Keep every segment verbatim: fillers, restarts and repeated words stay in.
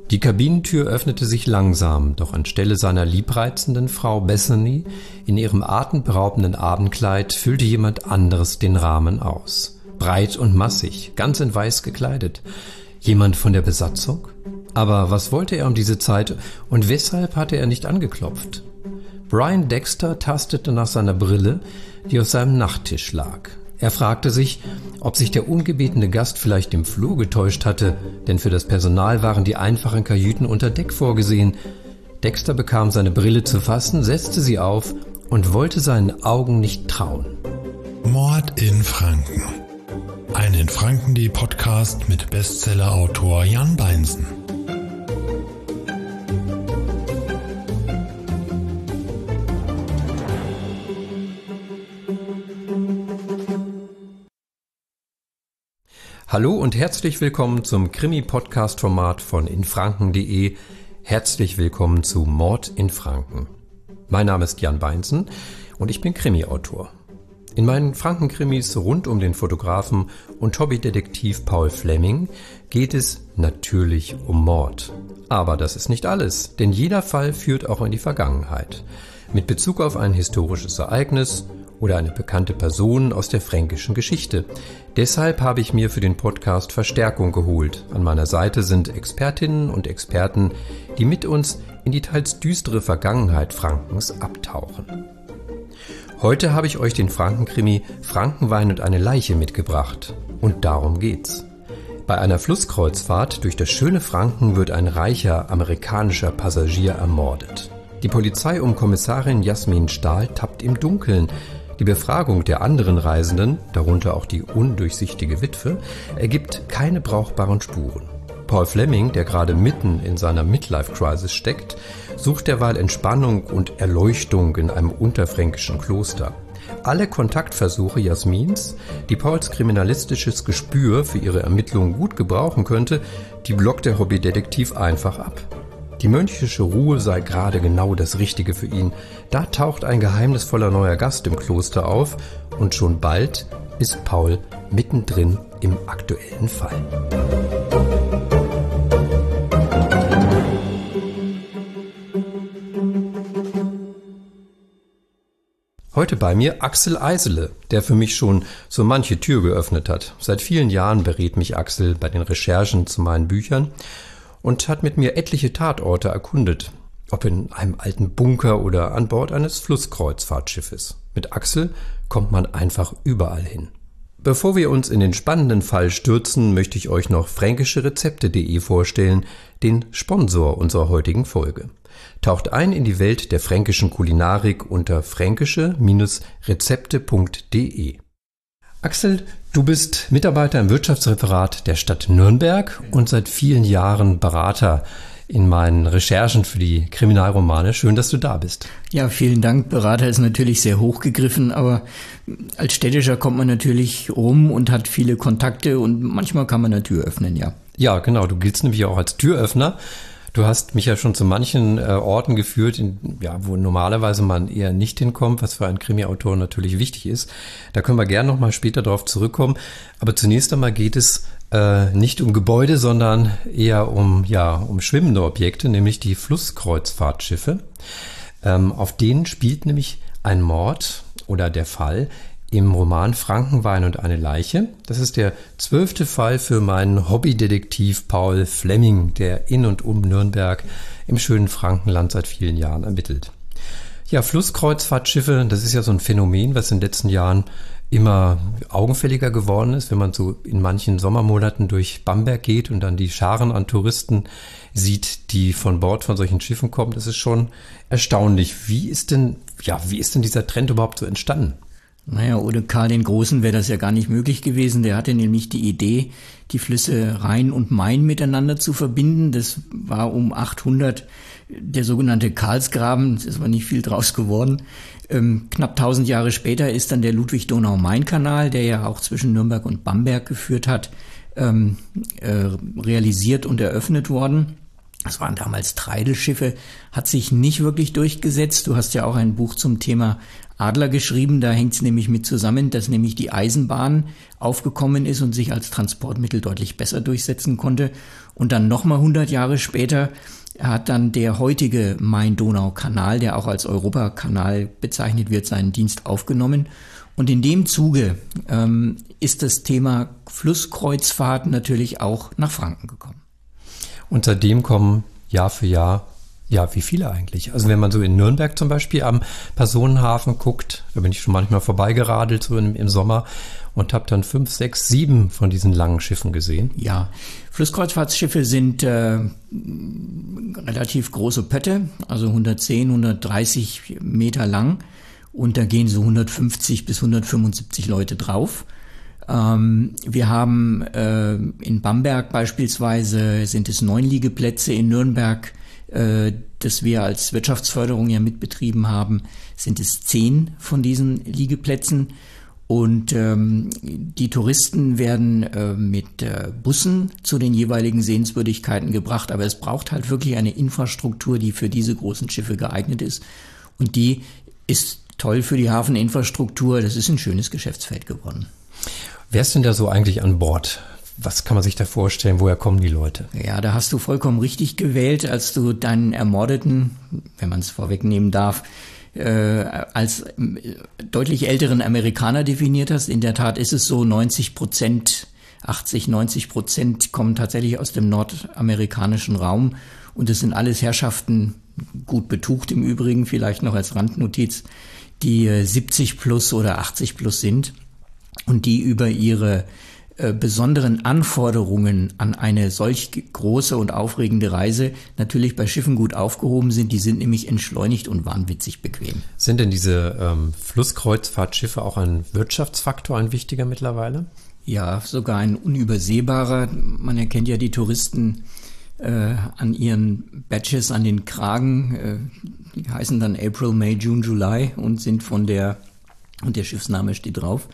Die Kabinentür öffnete sich langsam, doch anstelle seiner liebreizenden Frau Bethany in ihrem atemberaubenden Abendkleid füllte jemand anderes den Rahmen aus. Breit und massig, ganz in weiß gekleidet. Jemand von der Besatzung? Aber was wollte er um diese Zeit und weshalb hatte er nicht angeklopft? Brian Dexter tastete nach seiner Brille, die auf seinem Nachttisch lag. Er fragte sich, ob sich der ungebetene Gast vielleicht im Flur getäuscht hatte, denn für das Personal waren die einfachen Kajüten unter Deck vorgesehen. Dexter bekam seine Brille zu fassen, setzte sie auf und wollte seinen Augen nicht trauen. Mord in Franken. Ein in Franken.de Podcast mit Bestsellerautor Jan Beinsen. Hallo und herzlich willkommen zum Krimi-Podcast-Format von infranken.de. Herzlich willkommen zu Mord in Franken. Mein Name ist Jan Beinsen und ich bin Krimi-Autor. In meinen Franken-Krimis rund um den Fotografen und Hobbydetektiv Paul Fleming geht es natürlich um Mord. Aber das ist nicht alles, denn jeder Fall führt auch in die Vergangenheit. Mit Bezug auf ein historisches Ereignis oder eine bekannte Person aus der fränkischen Geschichte. Deshalb habe ich mir für den Podcast Verstärkung geholt. An meiner Seite sind Expertinnen und Experten, die mit uns in die teils düstere Vergangenheit Frankens abtauchen. Heute habe ich euch den Frankenkrimi Frankenwein und eine Leiche mitgebracht. Und darum geht's. Bei einer Flusskreuzfahrt durch das schöne Franken wird ein reicher amerikanischer Passagier ermordet. Die Polizei um Kommissarin Jasmin Stahl tappt im Dunkeln. Die Befragung der anderen Reisenden, darunter auch die undurchsichtige Witwe, ergibt keine brauchbaren Spuren. Paul Fleming, der gerade mitten in seiner Midlife-Crisis steckt, sucht derweil Entspannung und Erleuchtung in einem unterfränkischen Kloster. Alle Kontaktversuche Jasmins, die Pauls kriminalistisches Gespür für ihre Ermittlungen gut gebrauchen könnte, die blockt der Hobbydetektiv einfach ab. Die mönchische Ruhe sei gerade genau das Richtige für ihn. Da taucht ein geheimnisvoller neuer Gast im Kloster auf und schon bald ist Paul mittendrin im aktuellen Fall. Heute bei mir Axel Eisele, der für mich schon so manche Tür geöffnet hat. Seit vielen Jahren berät mich Axel bei den Recherchen zu meinen Büchern und hat mit mir etliche Tatorte erkundet, ob in einem alten Bunker oder an Bord eines Flusskreuzfahrtschiffes. Mit Axel kommt man einfach überall hin. Bevor wir uns in den spannenden Fall stürzen, möchte ich euch noch fränkische Rezepte punkt de vorstellen, den Sponsor unserer heutigen Folge. Taucht ein in die Welt der fränkischen Kulinarik unter fränkische Rezepte punkt de. Axel, du bist Mitarbeiter im Wirtschaftsreferat der Stadt Nürnberg und seit vielen Jahren Berater in meinen Recherchen für die Kriminalromane. Schön, dass du da bist. Ja, vielen Dank. Berater ist natürlich sehr hochgegriffen, aber als Städtischer kommt man natürlich rum und hat viele Kontakte und manchmal kann man eine Tür öffnen, ja. Ja, genau. Du giltst nämlich auch als Türöffner. Du hast mich ja schon zu manchen äh, Orten geführt, in, ja, wo normalerweise man eher nicht hinkommt, was für einen Krimi-Autor natürlich wichtig ist. Da können wir gerne noch mal später drauf zurückkommen. Aber zunächst einmal geht es äh, nicht um Gebäude, sondern eher um, ja, um schwimmende Objekte, nämlich die Flusskreuzfahrtschiffe. Ähm, auf denen spielt nämlich ein Mord oder der Fall im Roman Frankenwein und eine Leiche. Das ist der zwölfte Fall für meinen Hobbydetektiv Paul Fleming, der in und um Nürnberg im schönen Frankenland seit vielen Jahren ermittelt. Ja, Flusskreuzfahrtschiffe, das ist ja so ein Phänomen, was in den letzten Jahren immer augenfälliger geworden ist, wenn man so in manchen Sommermonaten durch Bamberg geht und dann die Scharen an Touristen sieht, die von Bord von solchen Schiffen kommen. Das ist schon erstaunlich. Wie ist denn, ja, wie ist denn dieser Trend überhaupt so entstanden? Naja, ohne Karl den Großen wäre das ja gar nicht möglich gewesen. Der hatte nämlich die Idee, die Flüsse Rhein und Main miteinander zu verbinden. Das war um achthundert der sogenannte Karlsgraben. Es ist aber nicht viel draus geworden. Ähm, knapp tausend Jahre später ist dann der Ludwig-Donau-Main-Kanal, der ja auch zwischen Nürnberg und Bamberg geführt hat, ähm, äh, realisiert und eröffnet worden. Das waren damals Treidelschiffe, hat sich nicht wirklich durchgesetzt. Du hast ja auch ein Buch zum Thema Adler geschrieben, da hängt es nämlich mit zusammen, dass nämlich die Eisenbahn aufgekommen ist und sich als Transportmittel deutlich besser durchsetzen konnte. Und dann nochmal hundert Jahre später hat dann der heutige Main-Donau-Kanal, der auch als Europakanal bezeichnet wird, seinen Dienst aufgenommen. Und in dem Zuge ähm, ist das Thema Flusskreuzfahrt natürlich auch nach Franken gekommen. Und seitdem kommen Jahr für Jahr, ja, wie viele eigentlich? Also wenn man so in Nürnberg zum Beispiel am Personenhafen guckt, da bin ich schon manchmal vorbeigeradelt, so im, im Sommer, und habe dann fünf, sechs, sieben von diesen langen Schiffen gesehen. Ja, Flusskreuzfahrtschiffe sind äh, relativ große Pötte, also hundertzehn, hundertdreißig Meter lang, und da gehen so hundertfünfzig bis hundertfünfundsiebzig Leute drauf. Ähm, wir haben äh, in Bamberg beispielsweise sind es neun Liegeplätze, in Nürnberg, äh, das wir als Wirtschaftsförderung ja mitbetrieben haben, sind es zehn von diesen Liegeplätzen. Und ähm, die Touristen werden äh, mit äh, Bussen zu den jeweiligen Sehenswürdigkeiten gebracht, aber es braucht halt wirklich eine Infrastruktur, die für diese großen Schiffe geeignet ist. Und die ist toll für die Hafeninfrastruktur. Das ist ein schönes Geschäftsfeld geworden. Wer ist denn da so eigentlich an Bord? Was kann man sich da vorstellen? Woher kommen die Leute? Ja, da hast du vollkommen richtig gewählt, als du deinen Ermordeten, wenn man es vorwegnehmen darf, äh, als äh, deutlich älteren Amerikaner definiert hast. In der Tat ist es so, neunzig Prozent, achtzig, neunzig Prozent kommen tatsächlich aus dem nordamerikanischen Raum. Und es sind alles Herrschaften, gut betucht im Übrigen, vielleicht noch als Randnotiz, die äh, siebzig plus oder achtzig plus sind. Und die über ihre äh, besonderen Anforderungen an eine solch große und aufregende Reise natürlich bei Schiffen gut aufgehoben sind. Die sind nämlich entschleunigt und wahnwitzig bequem. Sind denn diese ähm, Flusskreuzfahrtschiffe auch ein Wirtschaftsfaktor, ein wichtiger mittlerweile? Ja, sogar ein unübersehbarer. Man erkennt ja die Touristen äh, an ihren Badges, an den Kragen. Äh, die heißen dann April, May, June, July und sind von der, und der Schiffsname steht drauf.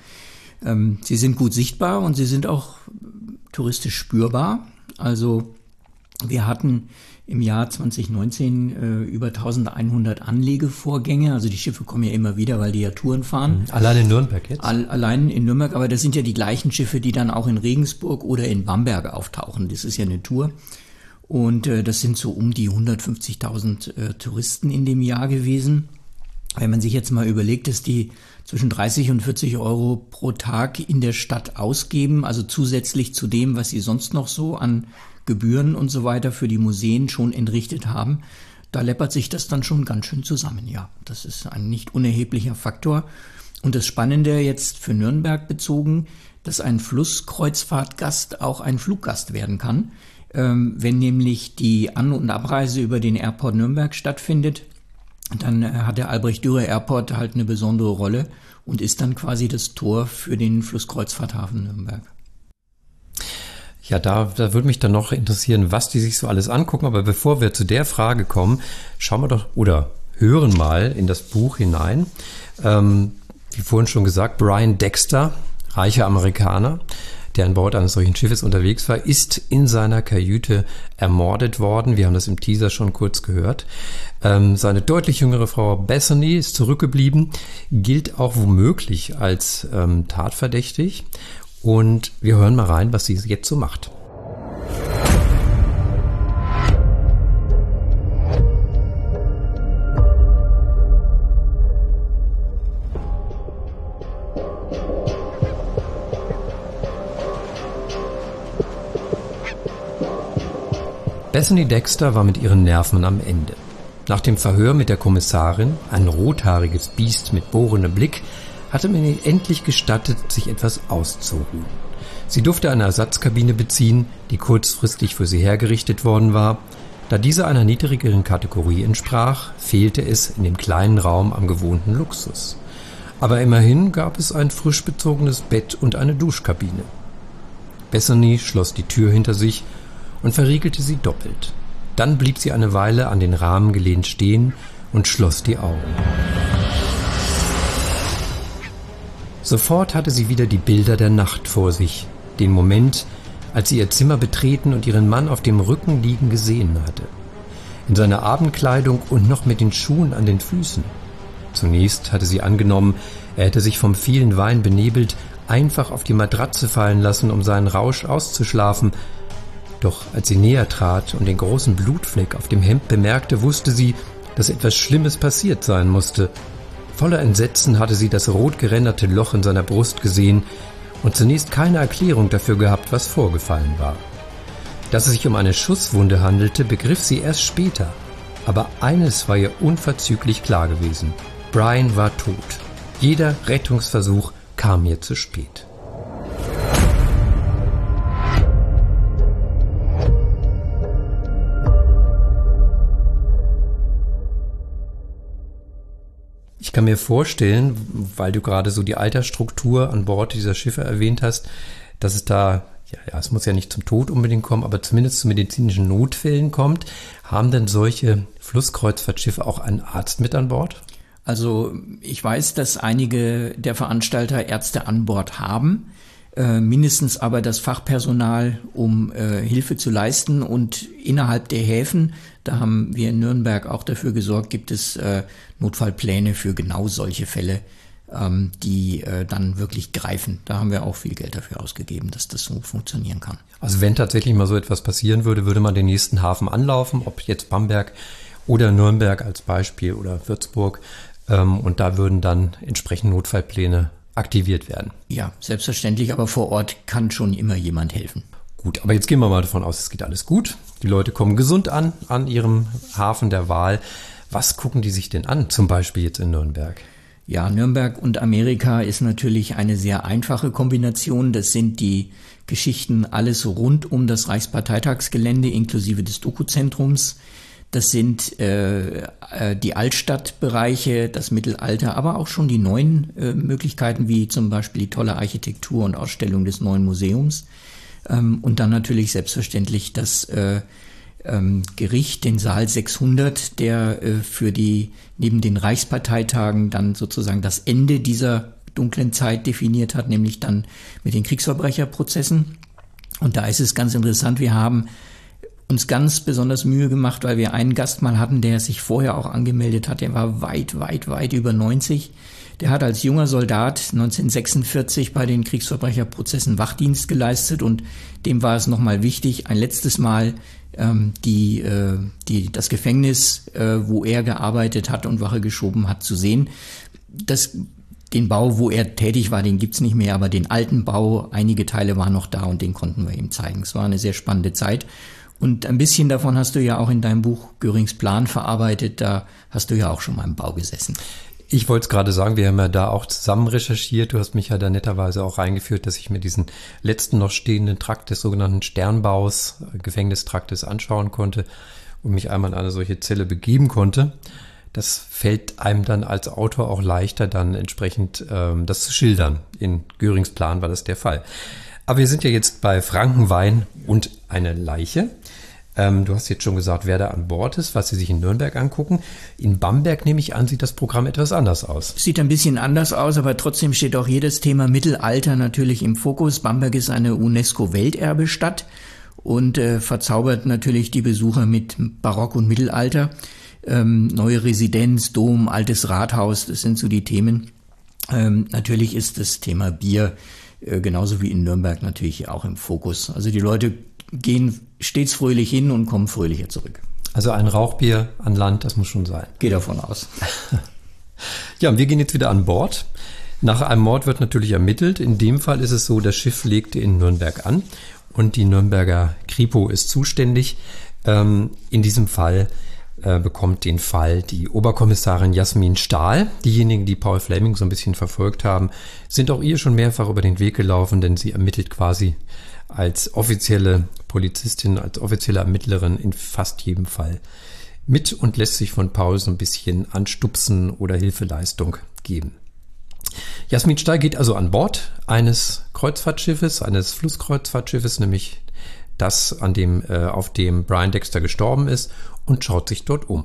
Sie sind gut sichtbar und sie sind auch touristisch spürbar. Also wir hatten im Jahr zwanzig neunzehn äh, über eintausendeinhundert Anlegevorgänge. Also die Schiffe kommen ja immer wieder, weil die ja Touren fahren. Allein in Nürnberg jetzt? All, allein in Nürnberg, aber das sind ja die gleichen Schiffe, die dann auch in Regensburg oder in Bamberg auftauchen. Das ist ja eine Tour. Und äh, das sind so um die hundertfünfzigtausend äh, Touristen in dem Jahr gewesen. Wenn man sich jetzt mal überlegt, dass die zwischen dreißig und vierzig Euro pro Tag in der Stadt ausgeben, also zusätzlich zu dem, was sie sonst noch so an Gebühren und so weiter für die Museen schon entrichtet haben, da läppert sich das dann schon ganz schön zusammen. Ja, das ist ein nicht unerheblicher Faktor. Und das Spannende jetzt für Nürnberg bezogen, dass ein Flusskreuzfahrtgast auch ein Fluggast werden kann, ähm, wenn nämlich die An- und Abreise über den Airport Nürnberg stattfindet. Dann hat der Albrecht-Dürer-Airport halt eine besondere Rolle und ist dann quasi das Tor für den Flusskreuzfahrthafen Nürnberg. Ja, da, da würde mich dann noch interessieren, was die sich so alles angucken. Aber bevor wir zu der Frage kommen, schauen wir doch oder hören mal in das Buch hinein. Ähm, wie vorhin schon gesagt, Brian Dexter, reicher Amerikaner, der an Bord eines solchen Schiffes unterwegs war, ist in seiner Kajüte ermordet worden. Wir haben das im Teaser schon kurz gehört. Ähm, seine deutlich jüngere Frau Bethany ist zurückgeblieben, gilt auch womöglich als ähm, tatverdächtig. Und wir hören mal rein, was sie jetzt so macht. Bethany Dexter war mit ihren Nerven am Ende. Nach dem Verhör mit der Kommissarin, ein rothaariges Biest mit bohrendem Blick, hatte man ihr endlich gestattet, sich etwas auszuruhen. Sie durfte eine Ersatzkabine beziehen, die kurzfristig für sie hergerichtet worden war. Da diese einer niedrigeren Kategorie entsprach, fehlte es in dem kleinen Raum am gewohnten Luxus. Aber immerhin gab es ein frisch bezogenes Bett und eine Duschkabine. Bethany schloss die Tür hinter sich und verriegelte sie doppelt. Dann blieb sie eine Weile an den Rahmen gelehnt stehen und schloss die Augen. Sofort hatte sie wieder die Bilder der Nacht vor sich, den Moment, als sie ihr Zimmer betreten und ihren Mann auf dem Rücken liegen gesehen hatte. in seiner Abendkleidung und noch mit den Schuhen an den Füßen. Zunächst hatte sie angenommen, er hätte sich vom vielen Wein benebelt, einfach auf die Matratze fallen lassen, um seinen Rausch auszuschlafen. Doch als sie näher trat und den großen Blutfleck auf dem Hemd bemerkte, wusste sie, dass etwas Schlimmes passiert sein musste. Voller Entsetzen hatte sie das rot geränderte Loch in seiner Brust gesehen und zunächst keine Erklärung dafür gehabt, was vorgefallen war. Dass es sich um eine Schusswunde handelte, begriff sie erst später. Aber eines war ihr unverzüglich klar gewesen: Brian war tot. Jeder Rettungsversuch kam ihr zu spät. Ich kann mir vorstellen, weil du gerade so die Altersstruktur an Bord dieser Schiffe erwähnt hast, dass es da, ja, ja, es muss ja nicht zum Tod unbedingt kommen, aber zumindest zu medizinischen Notfällen kommt. Haben denn solche Flusskreuzfahrtschiffe auch einen Arzt mit an Bord? Also ich weiß, dass einige der Veranstalter Ärzte an Bord haben, äh, mindestens aber das Fachpersonal, um äh, Hilfe zu leisten. Und innerhalb der Häfen, da haben wir in Nürnberg auch dafür gesorgt, gibt es äh, Notfallpläne für genau solche Fälle, ähm, die äh, dann wirklich greifen. Da haben wir auch viel Geld dafür ausgegeben, dass das so funktionieren kann. Also wenn tatsächlich mal so etwas passieren würde, würde man den nächsten Hafen anlaufen, ob jetzt Bamberg oder Nürnberg als Beispiel oder Würzburg. Ähm, und da würden dann entsprechend Notfallpläne aktiviert werden. Ja, selbstverständlich, aber vor Ort kann schon immer jemand helfen. Gut, aber jetzt gehen wir mal davon aus, es geht alles gut. Die Leute kommen gesund an, an ihrem Hafen der Wahl. Was gucken die sich denn an, zum Beispiel jetzt in Nürnberg? Ja, Nürnberg und Amerika ist natürlich eine sehr einfache Kombination. Das sind die Geschichten alles rund um das Reichsparteitagsgelände inklusive des Doku-Zentrums. Das sind äh, die Altstadtbereiche, das Mittelalter, aber auch schon die neuen äh, Möglichkeiten, wie zum Beispiel die tolle Architektur und Ausstellung des neuen Museums. Ähm, und dann natürlich selbstverständlich das äh, ähm, Gericht, den Saal sechshundert, der äh, für die neben den Reichsparteitagen dann sozusagen das Ende dieser dunklen Zeit definiert hat, nämlich dann mit den Kriegsverbrecherprozessen. Und da ist es ganz interessant, wir haben uns ganz besonders Mühe gemacht, weil wir einen Gast mal hatten, der sich vorher auch angemeldet hat. Der war weit, weit, weit über neunzig. Der hat als junger Soldat neunzehnhundertsechsundvierzig bei den Kriegsverbrecherprozessen Wachdienst geleistet und dem war es nochmal wichtig, ein letztes Mal ähm, die, äh, die, das Gefängnis, äh, wo er gearbeitet hat und Wache geschoben hat, zu sehen. Das, den Bau, wo er tätig war, den gibt's nicht mehr, aber den alten Bau, einige Teile waren noch da und den konnten wir ihm zeigen. Es war eine sehr spannende Zeit. Und ein bisschen davon hast du ja auch in deinem Buch Görings Plan verarbeitet. Da hast du ja auch schon mal im Bau gesessen. Ich wollte es gerade sagen, wir haben ja da auch zusammen recherchiert. Du hast mich ja da netterweise auch reingeführt, dass ich mir diesen letzten noch stehenden Trakt des sogenannten Sternbaus, Gefängnistraktes, anschauen konnte und mich einmal in eine solche Zelle begeben konnte. Das fällt einem dann als Autor auch leichter, dann entsprechend ähm, das zu schildern. In Görings Plan war das der Fall. Aber wir sind ja jetzt bei Frankenwein und eine Leiche. Ähm, du hast jetzt schon gesagt, wer da an Bord ist, was Sie sich in Nürnberg angucken. In Bamberg, nehme ich an, sieht das Programm etwas anders aus. Sieht ein bisschen anders aus, aber trotzdem steht auch jedes Thema Mittelalter natürlich im Fokus. Bamberg ist eine UNESCO-Welterbestadt und äh, verzaubert natürlich die Besucher mit Barock und Mittelalter. Ähm, neue Residenz, Dom, altes Rathaus, das sind so die Themen. Ähm, natürlich ist das Thema Bier äh, genauso wie in Nürnberg natürlich auch im Fokus. Also die Leute gehen stets fröhlich hin und kommen fröhlicher zurück. Also ein Rauchbier an Land, das muss schon sein. Geh davon aus. Ja, und wir gehen jetzt wieder an Bord. Nach einem Mord wird natürlich ermittelt. In dem Fall ist es so, das Schiff legte in Nürnberg an und die Nürnberger Kripo ist zuständig. Ähm, in diesem Fall äh, bekommt den Fall die Oberkommissarin Jasmin Stahl. Diejenigen, die Paul Fleming so ein bisschen verfolgt haben, sind auch ihr schon mehrfach über den Weg gelaufen, denn sie ermittelt quasi als offizielle Polizistin, als offizielle Ermittlerin in fast jedem Fall mit und lässt sich von Paul so ein bisschen anstupsen oder Hilfeleistung geben. Jasmin Stahl geht also an Bord eines Kreuzfahrtschiffes, eines Flusskreuzfahrtschiffes, nämlich das, an dem, äh, auf dem Brian Dexter gestorben ist, und schaut sich dort um.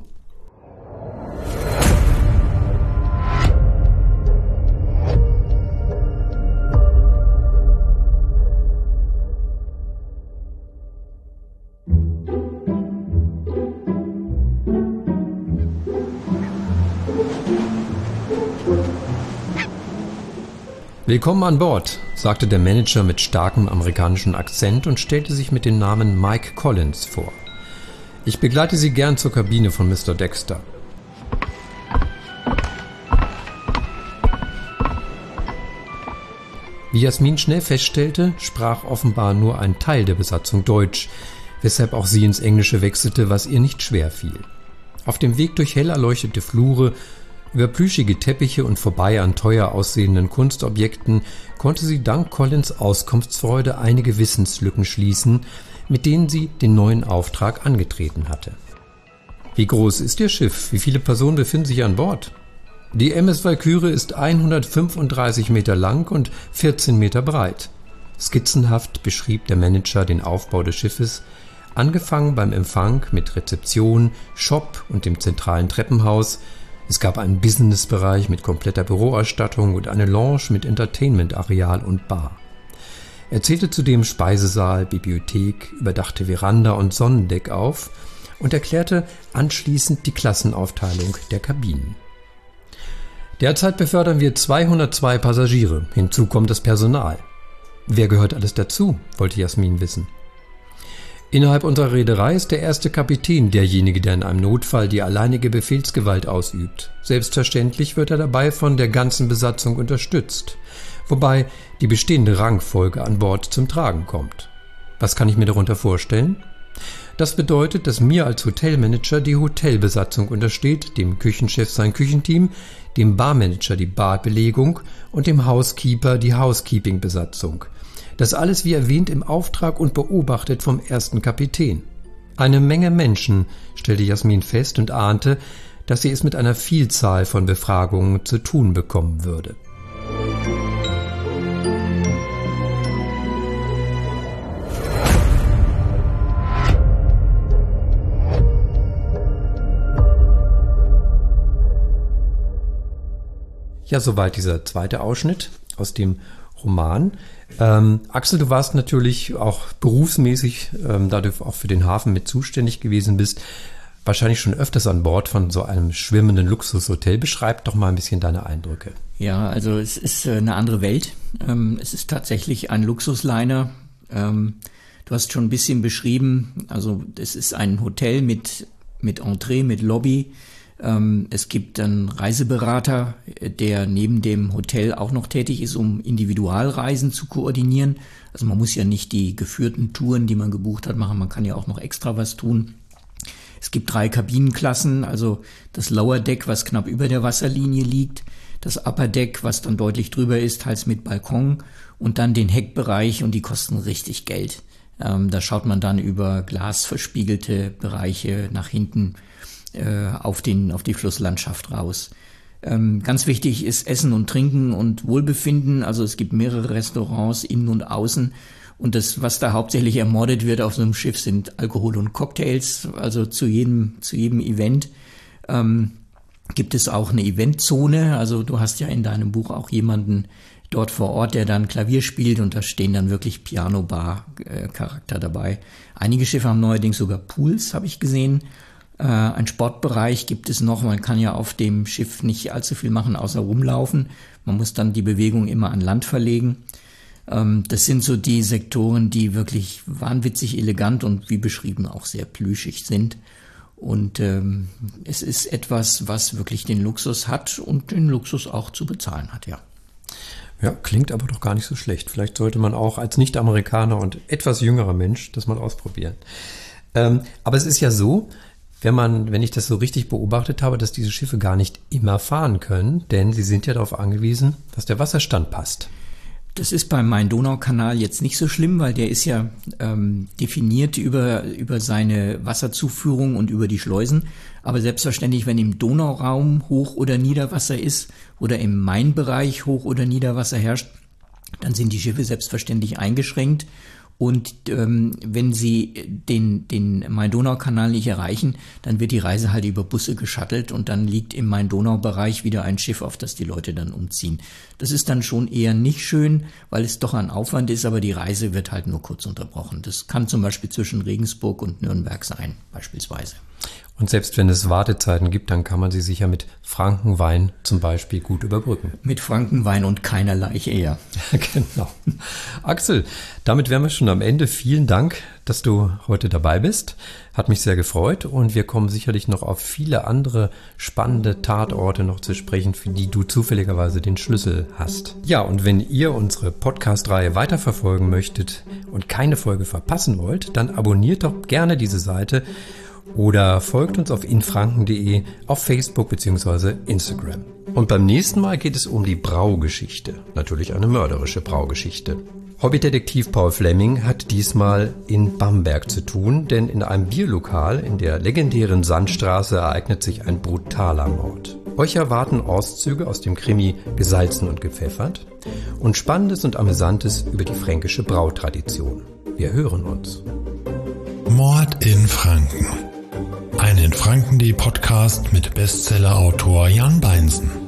Willkommen an Bord, sagte der Manager mit starkem amerikanischen Akzent und stellte sich mit dem Namen Mike Collins vor. Ich begleite Sie gern zur Kabine von Mister Dexter. Wie Jasmin schnell feststellte, sprach offenbar nur ein Teil der Besatzung Deutsch, weshalb auch sie ins Englische wechselte, was ihr nicht schwer fiel. Auf dem Weg durch hell erleuchtete Flure, über plüschige Teppiche und vorbei an teuer aussehenden Kunstobjekten konnte sie dank Collins' Auskunftsfreude einige Wissenslücken schließen, mit denen sie den neuen Auftrag angetreten hatte. Wie groß ist Ihr Schiff? Wie viele Personen befinden sich an Bord? Die M S Walküre ist hundertfünfunddreißig Meter lang und vierzehn Meter breit. Skizzenhaft beschrieb der Manager den Aufbau des Schiffes, angefangen beim Empfang mit Rezeption, Shop und dem zentralen Treppenhaus. Es gab einen Businessbereich mit kompletter Büroausstattung und eine Lounge mit Entertainment-Areal und Bar. Er zählte zudem Speisesaal, Bibliothek, überdachte Veranda und Sonnendeck auf und erklärte anschließend die Klassenaufteilung der Kabinen. Derzeit befördern wir zweihundertzwei Passagiere, hinzu kommt das Personal. Wer gehört alles dazu, wollte Jasmin wissen. Innerhalb unserer Reederei ist der erste Kapitän derjenige, der in einem Notfall die alleinige Befehlsgewalt ausübt. Selbstverständlich wird er dabei von der ganzen Besatzung unterstützt, wobei die bestehende Rangfolge an Bord zum Tragen kommt. Was kann ich mir darunter vorstellen? Das bedeutet, dass mir als Hotelmanager die Hotelbesatzung untersteht, dem Küchenchef sein Küchenteam, dem Barmanager die Barbelegung und dem Housekeeper die Housekeeping-Besatzung. Das alles wie erwähnt im Auftrag und beobachtet vom ersten Kapitän. Eine Menge Menschen, stellte Jasmin fest und ahnte, dass sie es mit einer Vielzahl von Befragungen zu tun bekommen würde. Ja, soweit dieser zweite Ausschnitt aus dem Roman. Ähm, Axel, du warst natürlich auch berufsmäßig, ähm, da du auch für den Hafen mit zuständig gewesen bist, wahrscheinlich schon öfters an Bord von so einem schwimmenden Luxushotel. Beschreib doch mal ein bisschen deine Eindrücke. Ja, also es ist eine andere Welt. Ähm, es ist tatsächlich ein Luxusliner. Ähm, du hast schon ein bisschen beschrieben, also es ist ein Hotel mit, mit Entree, mit Lobby. Es gibt einen Reiseberater, der neben dem Hotel auch noch tätig ist, um Individualreisen zu koordinieren. Also man muss ja nicht die geführten Touren, die man gebucht hat, machen. Man kann ja auch noch extra was tun. Es gibt drei Kabinenklassen, also das Lower Deck, was knapp über der Wasserlinie liegt, das Upper Deck, was dann deutlich drüber ist, teils mit Balkon, und dann den Heckbereich, und die kosten richtig Geld. Ähm, da schaut man dann über glasverspiegelte Bereiche nach hinten auf den, auf die Flusslandschaft raus. Ähm, ganz wichtig ist Essen und Trinken und Wohlbefinden. Also es gibt mehrere Restaurants innen und außen. Und das, was da hauptsächlich ermordet wird auf so einem Schiff, sind Alkohol und Cocktails. Also zu jedem, zu jedem Event ähm, gibt es auch eine Eventzone. Also du hast ja in deinem Buch auch jemanden dort vor Ort, der dann Klavier spielt, und da stehen dann wirklich Piano-Bar-Charakter dabei. Einige Schiffe haben neuerdings sogar Pools, habe ich gesehen. Ein Sportbereich gibt es noch. Man kann ja auf dem Schiff nicht allzu viel machen, außer rumlaufen. Man muss dann die Bewegung immer an Land verlegen. Das sind so die Sektoren, die wirklich wahnwitzig elegant und wie beschrieben auch sehr plüschig sind. Und ähm, es ist etwas, was wirklich den Luxus hat und den Luxus auch zu bezahlen hat, ja. Ja, klingt aber doch gar nicht so schlecht. Vielleicht sollte man auch als Nicht-Amerikaner und etwas jüngerer Mensch das mal ausprobieren. Ähm, aber es ist ja so, wenn man, wenn ich das so richtig beobachtet habe, dass diese Schiffe gar nicht immer fahren können, denn sie sind ja darauf angewiesen, dass der Wasserstand passt. Das ist beim Main-Donau-Kanal jetzt nicht so schlimm, weil der ist ja ähm, definiert über, über seine Wasserzuführung und über die Schleusen. Aber selbstverständlich, wenn im Donauraum Hoch- oder Niederwasser ist oder im Main-Bereich Hoch- oder Niederwasser herrscht, dann sind die Schiffe selbstverständlich eingeschränkt. Und ähm, wenn sie den, den Main-Donau-Kanal nicht erreichen, dann wird die Reise halt über Busse geschattelt, und dann liegt im Main-Donau-Bereich wieder ein Schiff, auf das die Leute dann umziehen. Das ist dann schon eher nicht schön, weil es doch ein Aufwand ist, aber die Reise wird halt nur kurz unterbrochen. Das kann zum Beispiel zwischen Regensburg und Nürnberg sein, beispielsweise. Und selbst wenn es Wartezeiten gibt, dann kann man sie sicher mit Frankenwein zum Beispiel gut überbrücken. Mit Frankenwein und keinerlei eher. Genau. Axel, damit wären wir schon am Ende. Vielen Dank, dass du heute dabei bist. Hat mich sehr gefreut und wir kommen sicherlich noch auf viele andere spannende Tatorte noch zu sprechen, für die du zufälligerweise den Schlüssel hast. Ja, und wenn ihr unsere Podcast-Reihe weiterverfolgen möchtet und keine Folge verpassen wollt, dann abonniert doch gerne diese Seite oder folgt uns auf infranken punkt de, auf Facebook bzw. Instagram. Und beim nächsten Mal geht es um die Braugeschichte. Natürlich eine mörderische Braugeschichte. Hobbydetektiv Paul Fleming hat diesmal in Bamberg zu tun, denn in einem Bierlokal in der legendären Sandstraße ereignet sich ein brutaler Mord. Euch erwarten Auszüge aus dem Krimi Gesalzen und gepfeffert und Spannendes und Amüsantes über die fränkische Brautradition. Wir hören uns. Mord in Franken. Ein in Franken punkt de Podcast mit Bestsellerautor Jan Beinsen.